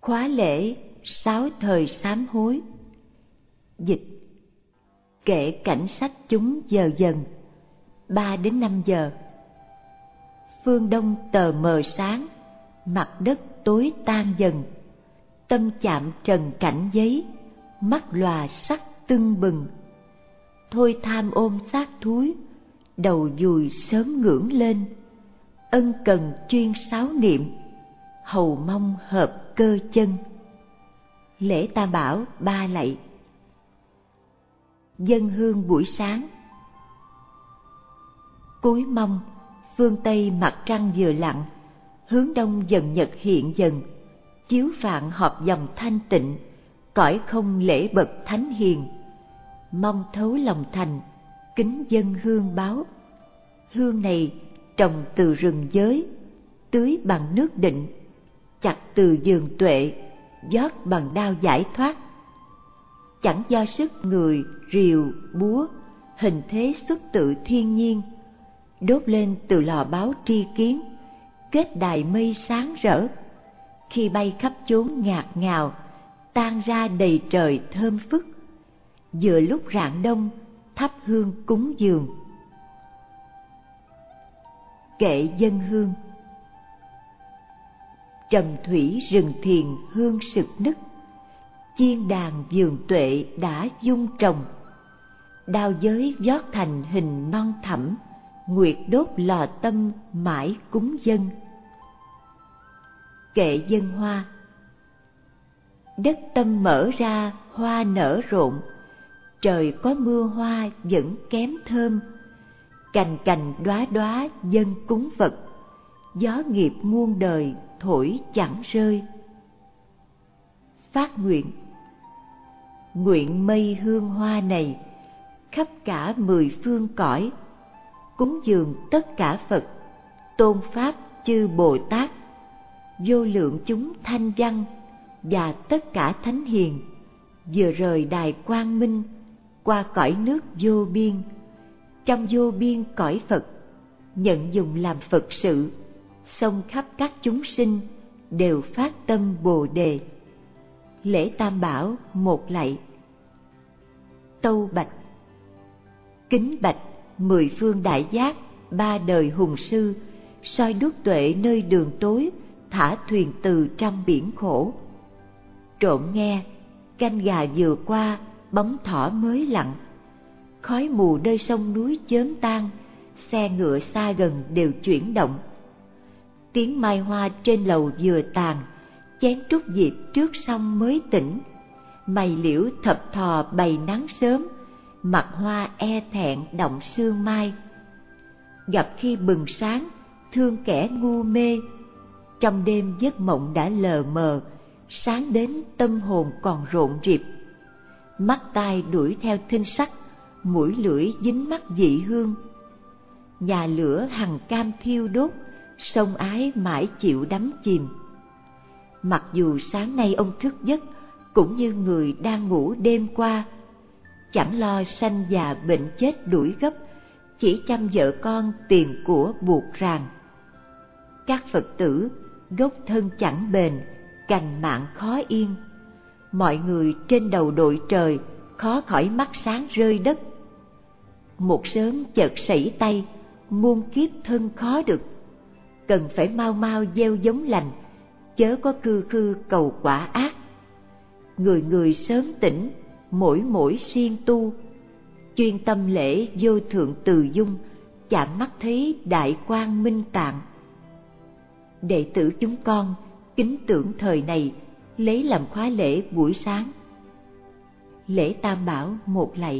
Khóa lễ 6 thời sám hối. Dịch: kể cảnh sách chúng giờ dần, 3 đến 5 giờ. Phương đông tờ mờ sáng, mặt đất tối tan dần. Tâm chạm trần cảnh giấy, mắt lòa sắc tưng bừng. Thôi tham ôm xác thúi, đầu dùi sớm ngưỡng lên. Ân cần chuyên sáo niệm, hầu mong hợp cơ chân. Lễ Tam Bảo 3 lạy. Dâng hương buổi sáng. Cuối mông, phương Tây mặt trăng vừa lặn, hướng đông dần nhật hiện dần, chiếu phạn họp dòng thanh tịnh, cõi không lễ bậc thánh hiền. Mong thấu lòng thành, kính dâng hương báo. Hương này trồng từ rừng giới, tưới bằng nước định, chặt từ vườn tuệ, rót bằng đao giải thoát. Chẳng do sức người, rìu, búa, hình thế xuất tự thiên nhiên, đốt lên từ lò báo tri kiến, kết đài mây sáng rỡ. Khi bay khắp chốn ngạt ngào, tan ra đầy trời thơm phức. Vừa lúc rạng đông, thắp hương cúng dường. Kệ dâng hương. Trầm thủy rừng thiền hương sực nức, chiên đàn vườn tuệ đã dung trồng. Đao giới vót thành hình non thẳm, nguyệt đốt lò tâm mãi cúng dâng. Kệ dâng hoa. Đất tâm mở ra hoa nở rộn, trời có mưa hoa vẫn kém thơm. Cành cành đóa đóa dâng cúng vật, gió nghiệp muôn đời thổi chẳng rơi. Phát nguyện. Nguyện mây hương hoa này khắp cả 10 phương cõi, cúng dường tất cả Phật, tôn Pháp chư Bồ Tát, vô lượng chúng thanh văn và tất cả thánh hiền, vừa rời đài quang minh, qua cõi nước vô biên. Trong vô biên cõi Phật, nhận dùng làm Phật sự, xông khắp các chúng sinh đều phát tâm Bồ đề. Lễ Tam Bảo 1 lạy. Tâu bạch. Kính bạch 10 phương đại giác, 3 đời hùng sư, soi đuốc tuệ nơi đường tối, thả thuyền từ trong biển khổ. Trộm nghe, canh gà vừa qua, bóng thỏ mới lặn. Khói mù nơi sông núi chớm tan, xe ngựa xa gần đều chuyển động. Tiếng mai hoa trên lầu vừa tàn, chén trúc diệp trước sông mới tỉnh. Mày liễu thập thò bày nắng sớm, mặt hoa e thẹn động sương mai. Gặp khi bừng sáng, thương kẻ ngu mê, trong đêm giấc mộng đã lờ mờ, sáng đến tâm hồn còn rộn rịp. Mắt tai đuổi theo thinh sắc, mũi lưỡi dính mắt dị hương. Nhà lửa hằng cam thiêu đốt, sông ái mãi chịu đắm chìm. Mặc dù sáng nay ông thức giấc cũng như người đang ngủ đêm qua, chẳng lo sanh già bệnh chết đuổi gấp, chỉ chăm vợ con tiền của buộc ràng. Các Phật tử gốc thân chẳng bền, cành mạng khó yên. Mọi người trên đầu đội trời, khó khỏi mắt sáng rơi đất. Một sớm chợt sẩy tay, muôn kiếp thân khó được. Cần phải mau mau gieo giống lành, chớ có cư cư cầu quả ác. Người người sớm tỉnh, mỗi mỗi siêng tu, chuyên tâm lễ vô thượng từ dung, chạm mắt thấy đại quang minh tạng. Đệ tử chúng con kính tưởng thời này, lấy làm khóa lễ buổi sáng. Lễ Tam Bảo 1 lạy.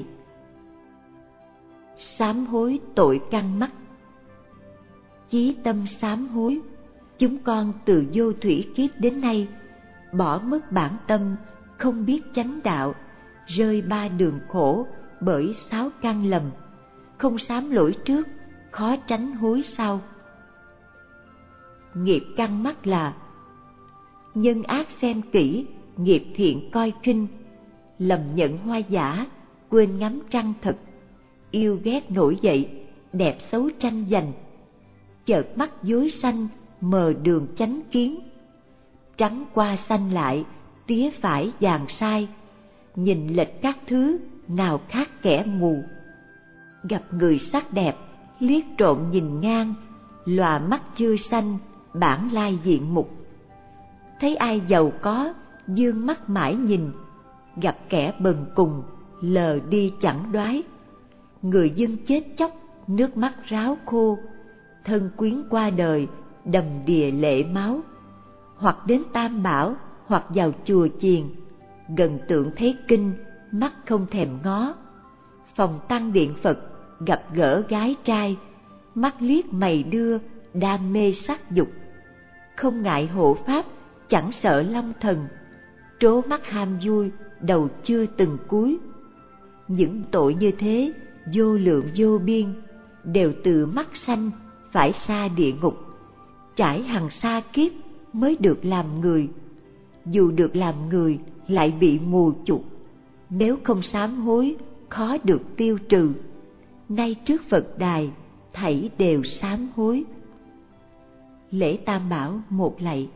Sám hối tội căn mắc. Chí tâm sám hối, chúng con từ vô thủy kiếp đến nay, bỏ mất bản tâm, không biết chánh đạo, rơi 3 đường khổ bởi 6 căn lầm, không sám lỗi trước, khó tránh hối sau. Nghiệp căn mắc là: nhân ác xem kỹ, nghiệp thiện coi khinh, lầm nhận hoa giả, quên ngắm trăng thật, yêu ghét nổi dậy, đẹp xấu tranh giành, chợt mắt dối sanh, mờ đường chánh kiến. trắng qua xanh lại, tía phải vàng sai, nhìn lệch các thứ, nào khác kẻ mù. Gặp người sắc đẹp, liếc trộm nhìn ngang, lòa mắt chưa xanh, bản lai diện mục. Thấy ai giàu có, dương mắt mãi nhìn, gặp kẻ bần cùng, lờ đi chẳng đoái. Người dân chết chóc, nước mắt ráo khô, thân quyến qua đời, đầm đìa lệ máu. Hoặc đến Tam Bảo, hoặc vào chùa chiền, gần tượng thấy kinh, mắt không thèm ngó. Phòng tăng điện Phật, gặp gỡ gái trai, mắt liếc mày đưa, đam mê sắc dục. Không ngại hộ pháp, chẳng sợ long thần, trố mắt ham vui, đầu chưa từng cúi. Những tội như thế, vô lượng vô biên, đều từ mắt sanh, phải xa địa ngục. Trải hằng sa kiếp mới được làm người, dù được làm người lại bị mù chục. Nếu không sám hối, khó được tiêu trừ. Nay trước Phật đài, thảy đều sám hối. Lễ Tam Bảo một lạy.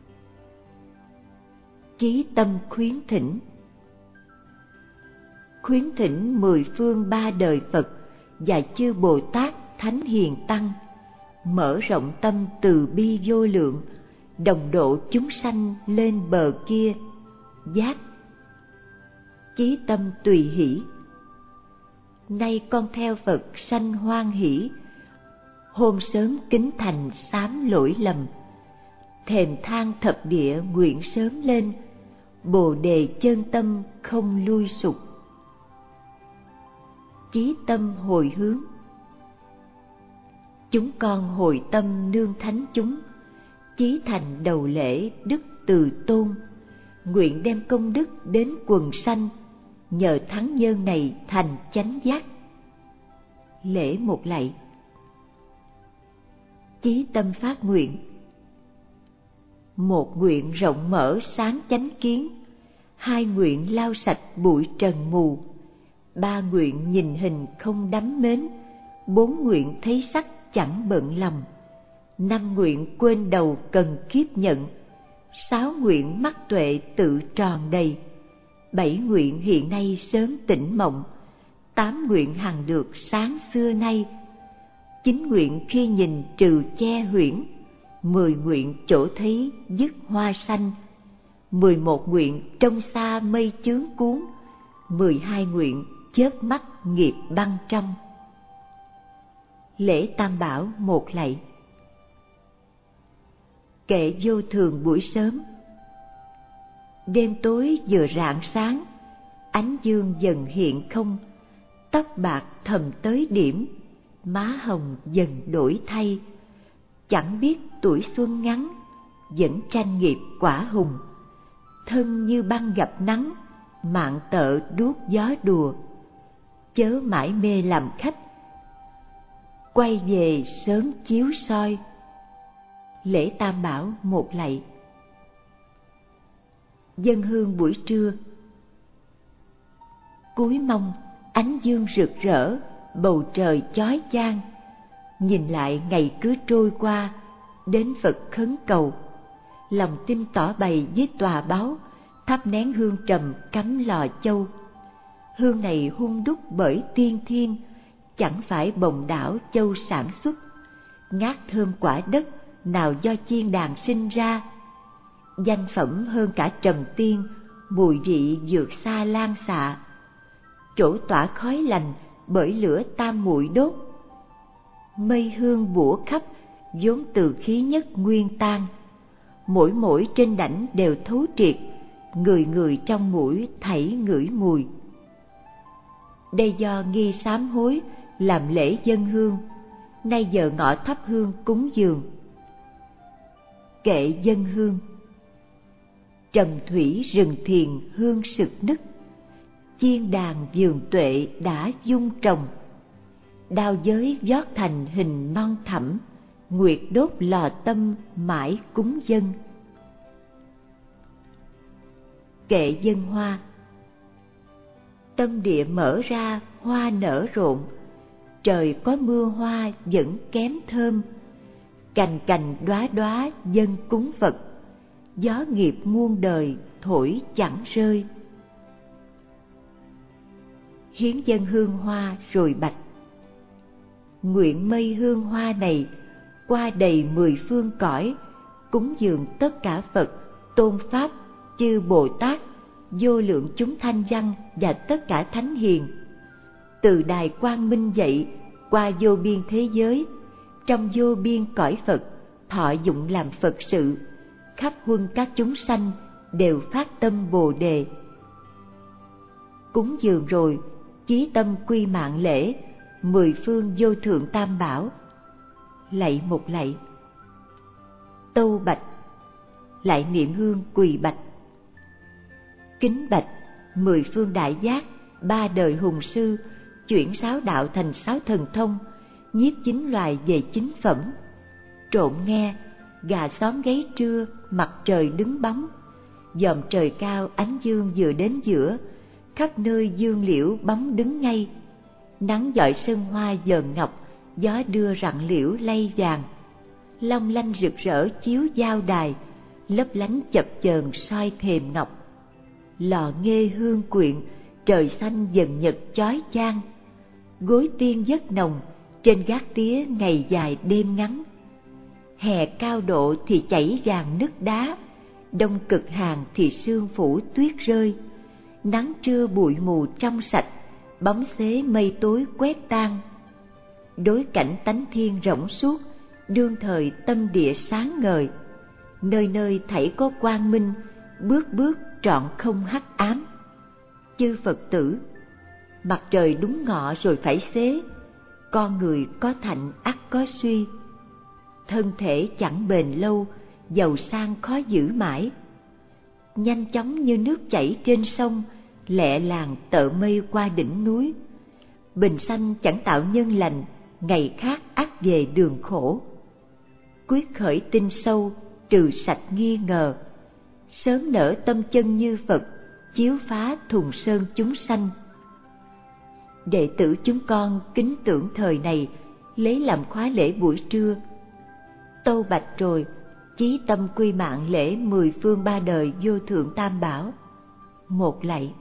Chí tâm khuyến thỉnh. Khuyến thỉnh mười phương ba đời Phật và chư Bồ Tát Thánh Hiền Tăng, mở rộng tâm từ bi vô lượng, đồng độ chúng sanh lên bờ kia, giác. Chí tâm tùy hỷ. Nay con theo Phật sanh hoan hỷ, hôm sớm kính thành sám lỗi lầm, thềm thang thập địa nguyện sớm lên, Bồ đề chân tâm không lui sụp. Chí tâm hồi hướng. Chúng con hồi tâm nương thánh chúng, chí thành đầu lễ đức từ tôn, nguyện đem công đức đến quần sanh, nhờ thắng nhân này thành chánh giác. Lễ một lạy. Chí tâm phát nguyện. Một nguyện rộng mở sáng chánh kiến, hai nguyện lau sạch bụi trần mù, ba nguyện nhìn hình không đắm mến, bốn nguyện thấy sắc chẳng bận lòng, năm nguyện quên đầu cần kiếp nhận, sáu nguyện mắt tuệ tự tròn đầy, bảy nguyện hiện nay sớm tỉnh mộng, tám nguyện hằng được sáng xưa nay, chín nguyện khi nhìn trừ che huyễn, 10 nguyện chỗ thấy dứt hoa xanh, 11 nguyện trong xa mây chướng cuốn, 12 nguyện chớp mắt nghiệp băng trong. Lễ Tam Bảo một lạy. Kệ vô thường buổi sớm. Đêm tối vừa rạng sáng, ánh dương dần hiện không, tóc bạc thầm tới điểm, má hồng dần đổi thay. Chẳng biết tuổi xuân ngắn, vẫn tranh nghiệp quả hùng, thân như băng gặp nắng, mạng tợ đuốc gió đùa. Chớ mãi mê làm khách, quay về sớm chiếu soi. Lễ Tam Bảo một lạy. Dâng hương buổi trưa. Cúi mông ánh dương rực rỡ, bầu trời chói chang. Nhìn lại ngày cứ trôi qua, đến Phật khấn cầu. Lòng tin tỏ bày với tòa báo, thắp nén hương trầm cắm lò châu. Hương này hun đúc bởi tiên thiên, chẳng phải bồng đảo châu sản xuất. Ngát thơm quả đất, nào do chiên đàn sinh ra. Danh phẩm hơn cả trầm tiên, mùi vị vượt xa lan xạ. Chỗ tỏa khói lành, bởi lửa tam muội đốt. Mây hương bủa khắp, vốn từ khí nhất nguyên tan. Mỗi mỗi trên đảnh đều thấu triệt, người người trong mũi thảy ngửi mùi. Đây do nghi sám hối, làm lễ dâng hương, nay giờ ngọ thắp hương cúng dường. Kệ dâng hương. Trầm thủy rừng thiền hương sực nức, chiên đàn vườn tuệ đã dung trồng. Đao giới vót thành hình non thẳm, nguyệt đốt lò tâm mãi cúng dâng. Kệ dâng hoa. Tâm địa mở ra hoa nở rộn, trời có mưa hoa vẫn kém thơm. Cành cành đóa đóa dâng cúng Phật, gió nghiệp muôn đời thổi chẳng rơi. Hiến dâng hương hoa rồi bạch: nguyện mây hương hoa này qua đầy 10 phương cõi, cúng dường tất cả Phật, tôn Pháp, chư Bồ Tát, vô lượng chúng thanh văn và tất cả thánh hiền. Từ đài quang minh dậy, qua vô biên thế giới, trong vô biên cõi Phật, thọ dụng làm Phật sự, khắp huân các chúng sanh đều phát tâm Bồ đề. Cúng dường rồi, chí tâm quy mạng lễ 10 phương vô thượng tam bảo. Lạy một lạy. Tâu bạch, lại niệm hương quỳ bạch: kính bạch 10 phương đại giác, 3 đời hùng sư, chuyển 6 đạo thành 6 thần thông, nhiếp 9 loài về 9 phẩm. Trộn nghe, gà xóm gáy trưa, mặt trời đứng bóng, dòm trời cao ánh dương vừa đến giữa, khắp nơi dương liễu bóng đứng ngay. Nắng dọi sơn hoa dờn ngọc, gió đưa rặng liễu lay vàng. Long lanh rực rỡ chiếu giao đài, lấp lánh chập chờn soi thềm ngọc. Lò nghê hương quyện, trời xanh dần nhật chói chang. Gối tiên giấc nồng, trên gác tía ngày dài đêm ngắn. Hè cao độ thì chảy vàng nứt đá, đông cực hàn thì sương phủ tuyết rơi. Nắng trưa bụi mù trong sạch, bóng xế mây tối quét tan. Đối cảnh tánh thiên rộng suốt, đương thời tâm địa sáng ngời. Nơi nơi thảy có quang minh, bước bước trọn không hắc ám. Chư Phật tử, mặt trời đúng ngọ rồi phải xế, con người có thạnh ắt có suy. Thân thể chẳng bền lâu, giàu sang khó giữ mãi. Nhanh chóng như nước chảy trên sông, lẹ làng tợ mây qua đỉnh núi. Bình sanh chẳng tạo nhân lành, ngày khác ắt về đường khổ. Quyết khởi tinh sâu, trừ sạch nghi ngờ, sớm nở tâm chân như Phật, chiếu phá thùng sơn chúng sanh. Đệ tử chúng con kính tưởng thời này, lấy làm khóa lễ buổi trưa. Tâu bạch rồi, chí tâm quy mạng lễ 10 phương 3 đời vô thượng tam bảo. Một lạy.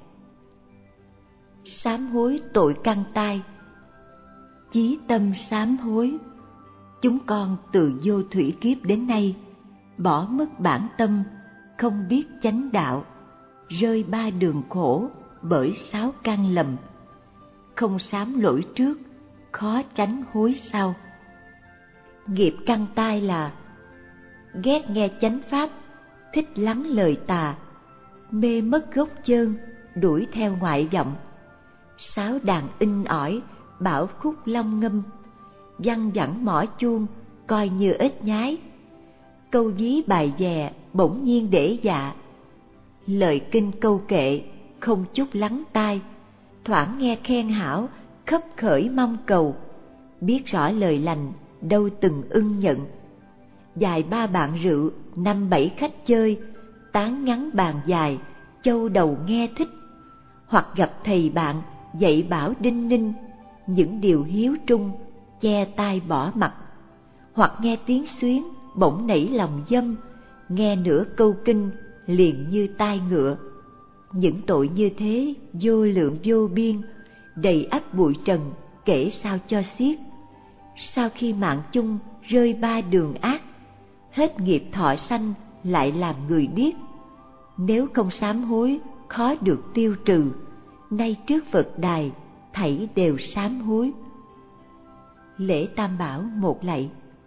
Sám hối tội căn tai. Chí tâm sám hối, chúng con từ vô thủy kiếp đến nay, bỏ mất bản tâm, không biết chánh đạo, rơi 3 đường khổ bởi 6 căn lầm. Không sám lỗi trước, khó tránh hối sau. Nghiệp căn tai là ghét nghe chánh pháp, thích lắng lời tà, mê mất gốc chân, đuổi theo ngoại vọng. Sáo đàn in ỏi, bảo khúc long ngâm, văng vẳng mõ chuông, coi như ếch nhái. Câu ví bài vè, bỗng nhiên để dạ. Lời kinh câu kệ, không chút lắng tai, thoảng nghe khen hảo, khấp khởi mong cầu. Biết rõ lời lành, đâu từng ưng nhận. Dài 3 bạn rượu, 5-7 khách chơi, tán ngắn bàn dài, châu đầu nghe thích. Hoặc gặp thầy bạn, dạy bảo đinh ninh, những điều hiếu trung, che tai bỏ mặt. Hoặc nghe tiếng xuyến, bỗng nảy lòng dâm, nghe nửa câu kinh, liền như tai ngựa. Những tội như thế, vô lượng vô biên, đầy ắp bụi trần, kể sao cho xiết. Sau khi mạng chung rơi 3 đường ác, hết nghiệp thọ sanh lại làm người biết. Nếu không sám hối, khó được tiêu trừ, nay trước Phật đài, thảy đều sám hối. Lễ Tam Bảo một lạy.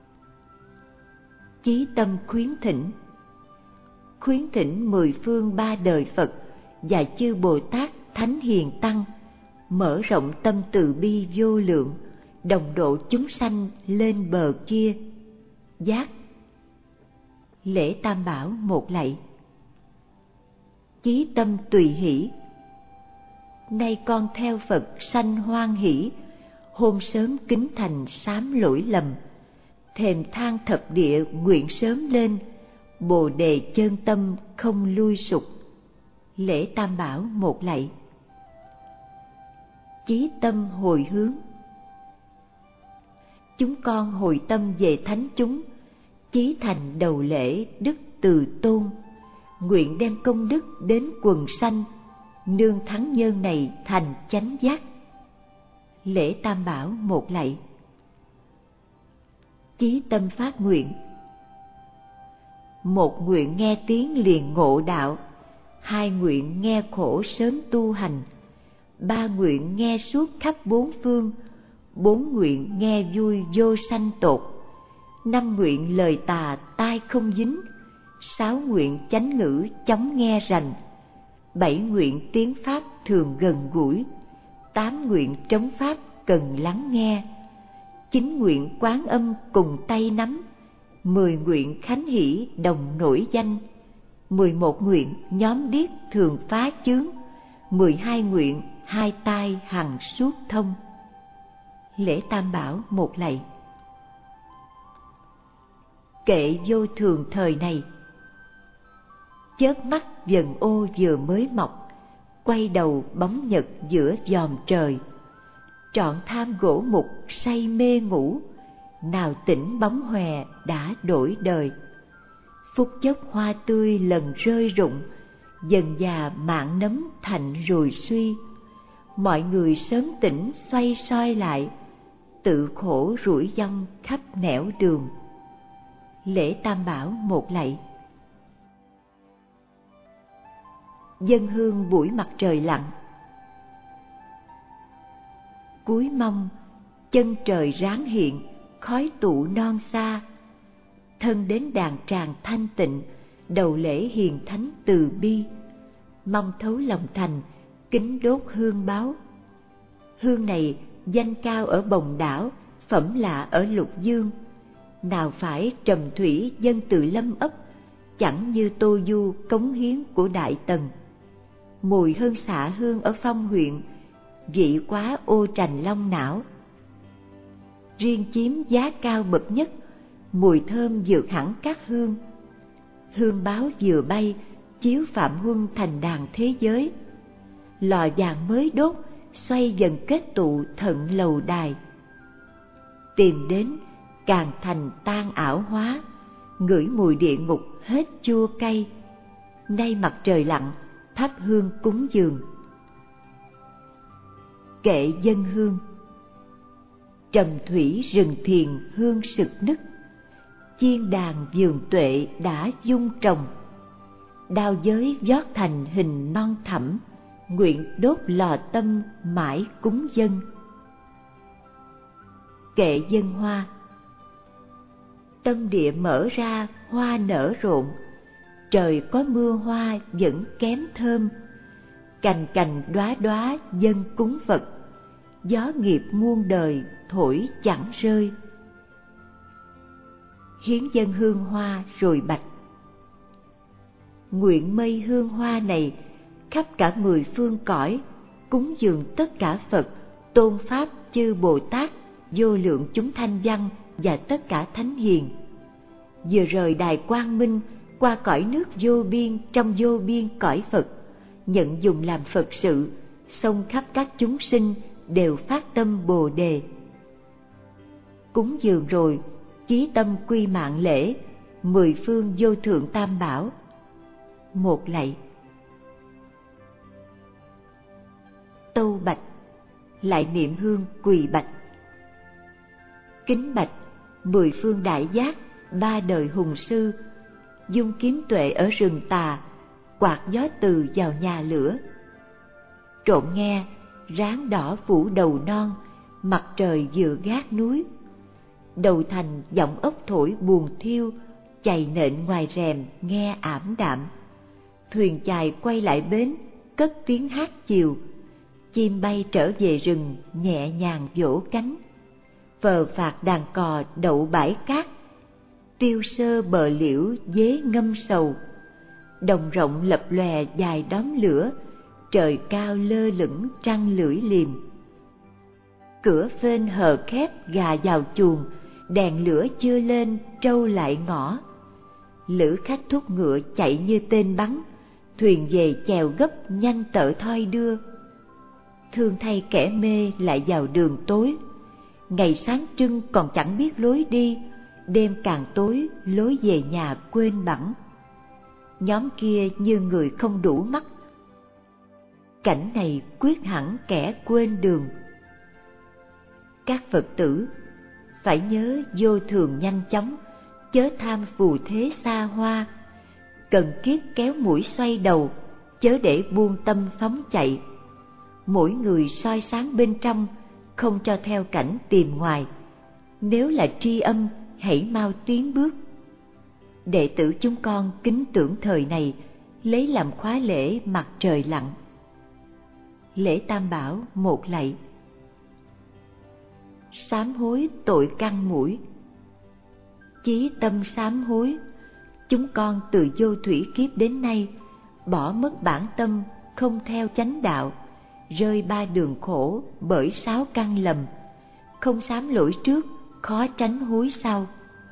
Chí tâm khuyến thỉnh. Khuyến thỉnh 10 phương 3 đời Phật và chư Bồ Tát Thánh Hiền Tăng, mở rộng tâm từ bi vô lượng, đồng độ chúng sanh lên bờ kia, giác. Lễ Tam Bảo một lạy. Chí tâm tùy hỷ. Nay con theo Phật sanh hoan hỷ, hôm sớm kính thành sám lỗi lầm, thềm thang thập địa nguyện sớm lên, Bồ đề chân tâm không lui sụp. Lễ Tam Bảo một lạy. Chí tâm hồi hướng. Chúng con hồi tâm về thánh chúng, chí thành đầu lễ đức từ tôn, nguyện đem công đức đến quần sanh, nương thắng nhân này thành chánh giác. Lễ Tam Bảo một lạy. Chí tâm phát nguyện. Một nguyện nghe tiếng liền ngộ đạo, hai nguyện nghe khổ sớm tu hành, ba nguyện nghe suốt khắp bốn phương, bốn nguyện nghe vui vô sanh tột, năm nguyện lời tà tai không dính, sáu nguyện chánh ngữ chóng nghe rành, bảy nguyện tiếng pháp thường gần gũi, tám nguyện trống pháp cần lắng nghe, chín nguyện quán âm cùng tay nắm, 10 nguyện khánh hỷ đồng nổi danh, 11 nguyện nhóm điếc thường phá chướng, 12 nguyện hai tai hằng suốt thông. Lễ Tam Bảo một lạy. Kệ vô thường thời này. Chớp mắt dần ô vừa mới mọc, quay đầu bóng nhật giữa dòm trời, trọn tham gỗ mục say mê ngủ, nào tỉnh bóng hòe đã đổi đời. Phút chốc hoa tươi lần rơi rụng, dần già mạng nấm thành rồi suy. Mọi người sớm tỉnh xoay soi lại, tự khổ rủi dong khắp nẻo đường. Lễ Tam Bảo một lạy. Dâng hương buổi mặt trời lặn. Cuối mong chân trời ráng hiện, khói tụ non xa, thân đến đàn tràng thanh tịnh, đầu lễ hiền thánh từ bi, mong thấu lòng thành, kính đốt hương báo. Hương này danh cao ở Bồng Đảo, phẩm lạ ở Lục Dương, nào phải trầm thủy dân từ Lâm Ấp, chẳng như Tô Du cống hiến của Đại Tần. Mùi hơn xạ hương ở Phong huyện, vị quá ô trành Long Não. Riêng chiếm giá cao bậc nhất, mùi thơm vượt hẳn các hương. Hương báo vừa bay, chiếu Phạm Huân thành đàn thế giới. Lò vàng mới đốt, xoay dần kết tụ thận lầu đài. Tìm đến, càng thành tan ảo hóa, ngửi mùi địa ngục hết chua cay. Nay mặt trời lặn, thắp hương cúng dường. Kệ dân hương. Trầm thủy rừng thiền hương sực nức, chiên đàn vườn tuệ đã dung trồng. Đao giới vót thành hình non thẳm, nguyện đốt lò tâm mãi cúng dân. Kệ dân hoa. Tâm địa mở ra hoa nở rộn, trời có mưa hoa vẫn kém thơm. Cành cành đóa đóa dân cúng Phật, gió nghiệp muôn đời thổi chẳng rơi. Hiến dân hương hoa rồi bạch. Nguyện mây hương hoa này khắp cả 10 phương cõi, cúng dường tất cả Phật, tôn Pháp chư Bồ Tát, vô lượng chúng thanh văn và tất cả thánh hiền. Vừa rời đài quang minh, qua cõi nước vô biên trong vô biên cõi Phật, nhận dùng làm Phật sự, xông khắp các chúng sinh đều phát tâm Bồ đề. Cúng dường rồi, chí tâm quy mạng lễ, 10 phương vô thượng Tam Bảo. Một lạy. Tâu bạch. Lại niệm hương quỳ bạch. Kính bạch 10 phương đại giác, 3 đời hùng sư, dung kiếm tuệ ở rừng tà, quạt gió từ vào nhà lửa. Trộn nghe, ráng đỏ phủ đầu non, mặt trời vừa gác núi. Đầu thành giọng ốc thổi buồn thiêu, chày nện ngoài rèm nghe ảm đạm. Thuyền chài quay lại bến, cất tiếng hát chiều. Chim bay trở về rừng nhẹ nhàng vỗ cánh. Phờ phạc đàn cò đậu bãi cát, tiêu sơ bờ liễu dế ngâm sầu. Đồng rộng lập lòe dài đóm lửa, trời cao lơ lửng trăng lưỡi liềm. Cửa phên hờ khép gà vào chuồng, đèn lửa chưa lên trâu lại ngõ. Lữ khách thúc ngựa chạy như tên bắn, thuyền về chèo gấp nhanh tợ thoi đưa. Thương thay kẻ mê lại vào đường tối, ngày sáng trưng còn chẳng biết lối đi, đêm càng tối lối về nhà quên bẵng. nhóm kia như người không đủ mắt. Cảnh này quyết hẳn kẻ quên đường. Các Phật tử phải nhớ vô thường nhanh chóng, chớ tham phù thế xa hoa. Cần kiết kéo mũi xoay đầu, chớ để buông tâm phóng chạy. Mỗi người soi sáng bên trong, không cho theo cảnh tìm ngoài. Nếu là tri âm, hãy mau tiến bước. Đệ tử chúng con kính tưởng thời này, lấy làm khóa lễ mặt trời lặn. Lễ Tam Bảo một lạy. Sám hối tội căn mũi. Chí tâm sám hối, chúng con từ vô thủy kiếp đến nay, bỏ mất bản tâm, không theo chánh đạo, rơi ba đường khổ bởi 6 căn lầm. Không sám lỗi trước, khó tránh hối sau.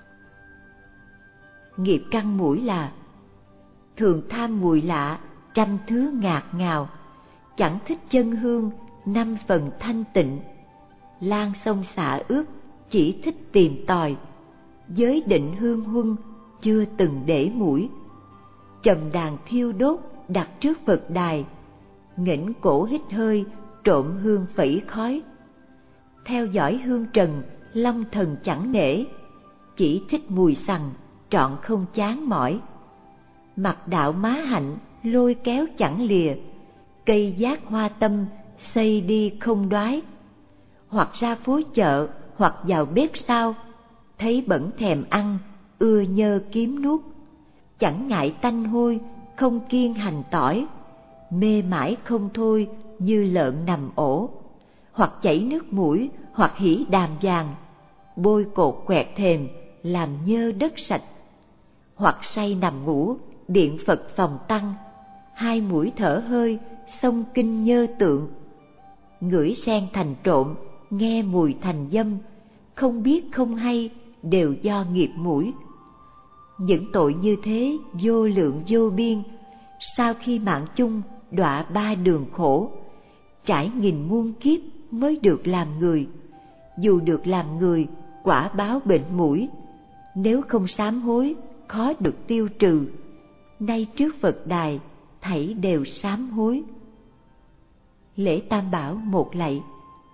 Nghiệp căn mũi là: thường tham mùi lạ, trăm thứ ngạt ngào, chẳng thích chân hương, 5 phần thanh tịnh. Lan sông xả ướp, chỉ thích tìm tòi, giới định hương huân, chưa từng để mũi. Trầm đàn thiêu đốt, đặt trước Phật đài, nghỉnh cổ hít hơi, trộm hương phẩy khói. Theo dõi hương trần, long thần chẳng nể, chỉ thích mùi xằn, trọn không chán mỏi. Mặc đạo má hạnh, lôi kéo chẳng lìa, cây giác hoa tâm, xây đi không đoái. Hoặc ra phố chợ, hoặc vào bếp sau, thấy bẩn thèm ăn, ưa nhơ kiếm nuốt. Chẳng ngại tanh hôi, không kiêng hành tỏi, mê mãi không thôi như lợn nằm ổ. Hoặc chảy nước mũi, hoặc hỉ đàm vàng, bôi cột quẹt thềm, làm nhơ đất sạch. Hoặc say nằm ngủ, điện Phật phòng tăng, 2 mũi thở hơi, xông kinh nhơ tượng. Ngửi sen thành trộm, nghe mùi thành dâm, không biết không hay, đều do nghiệp mũi. Những tội như thế vô lượng vô biên, sau khi mạng chung đọa 3 đường khổ, trải nghìn muôn kiếp mới được làm người. Dù được làm người, quả báo bệnh mũi, nếu không sám hối, khó được tiêu trừ. Nay trước Phật đài, thảy đều sám hối. Lễ Tam Bảo một lạy.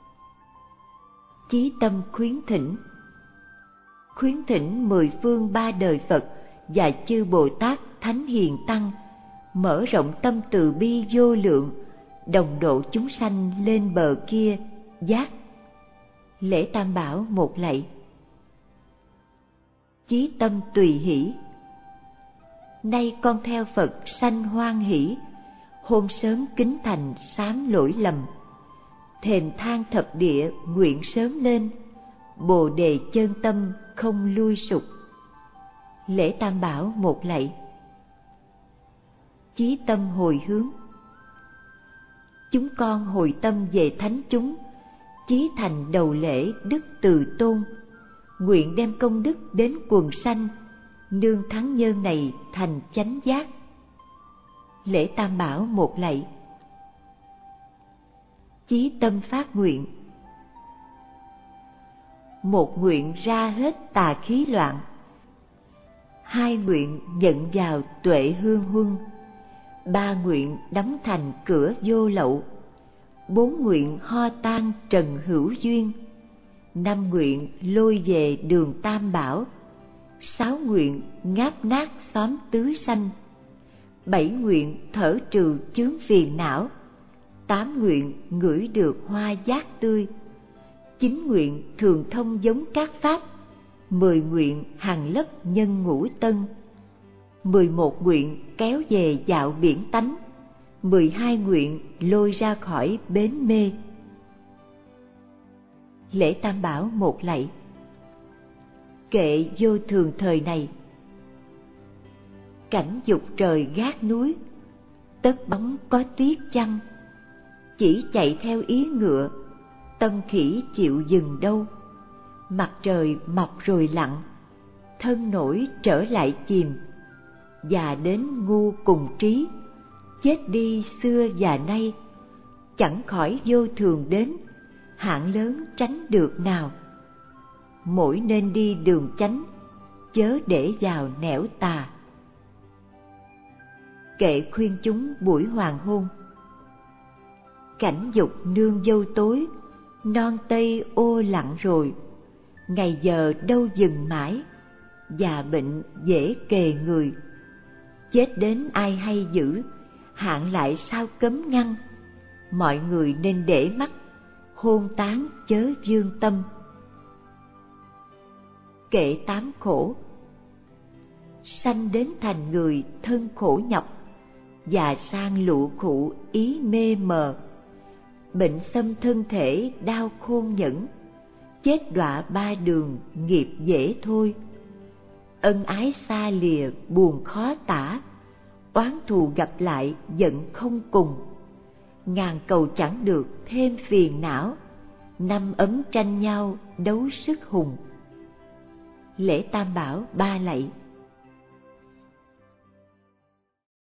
Chí tâm khuyến thỉnh. Khuyến thỉnh 10 phương 3 đời Phật và chư Bồ Tát Thánh Hiền Tăng, mở rộng tâm từ bi vô lượng, đồng độ chúng sanh lên bờ kia giác. Lễ Tam Bảo một lạy. Chí tâm tùy hỷ. Nay con theo Phật sanh hoan hỷ, hôm sớm kính thành sám lỗi lầm. Thềm thang thập địa nguyện sớm lên, Bồ đề chân tâm không lui sụp. Lễ Tam Bảo một lạy. Chí tâm hồi hướng. Chúng con hồi tâm về thánh chúng, chí thành đầu lễ đức từ tôn. Nguyện đem công đức đến quần sanh, nương thắng nhân này thành chánh giác. Lễ Tam Bảo một lạy. Chí tâm phát nguyện. Một nguyện ra hết tà khí loạn, 2 nguyện nhận vào tuệ hương huân, 3 nguyện đóng thành cửa vô lậu, 4 nguyện ho tan trần hữu duyên, 5 nguyện lôi về đường Tam Bảo, 6 nguyện ngáp nát xóm tứ sanh, 7 nguyện thở trừ chướng phiền não, 8 nguyện ngửi được hoa giác tươi, 9 nguyện thường thông giống các pháp, 10 nguyện hằng lấp nhân ngũ tân, 11 nguyện kéo về dạo biển tánh, 12 nguyện lôi ra khỏi bến mê. Lễ Tam Bảo một lạy. Kệ vô thường thời này. Cảnh dục trời gác núi, tất bóng có tiếc chăng? Chỉ chạy theo ý ngựa, tâm khỉ chịu dừng đâu. Mặt trời mọc rồi lặn, thân nổi trở lại chìm. Già đến ngu cùng trí, chết đi xưa và nay. Chẳng khỏi vô thường đến, hạn lớn tránh được nào. Mỗi nên đi đường chánh, chớ để vào nẻo tà. kệ khuyên chúng buổi hoàng hôn. Cảnh dục nương dâu tối, non tây ô lặng rồi, ngày giờ đâu dừng mãi, già bệnh dễ kề người. Chết đến ai hay dữ, hạn lại sao cấm ngăn, mọi người nên để mắt, hôn tán chớ dương tâm. Kệ 8 khổ. Sanh đến thành người thân khổ nhọc, già sang lụ khụ ý mê mờ, bệnh xâm thân thể đau khôn nhẫn, chết đọa 3 đường nghiệp dễ thôi. Ân ái xa lìa buồn khó tả, oán thù gặp lại giận không cùng. Ngàn cầu chẳng được thêm phiền não, năm ấm tranh nhau đấu sức hùng. Lễ Tam Bảo 3 lạy.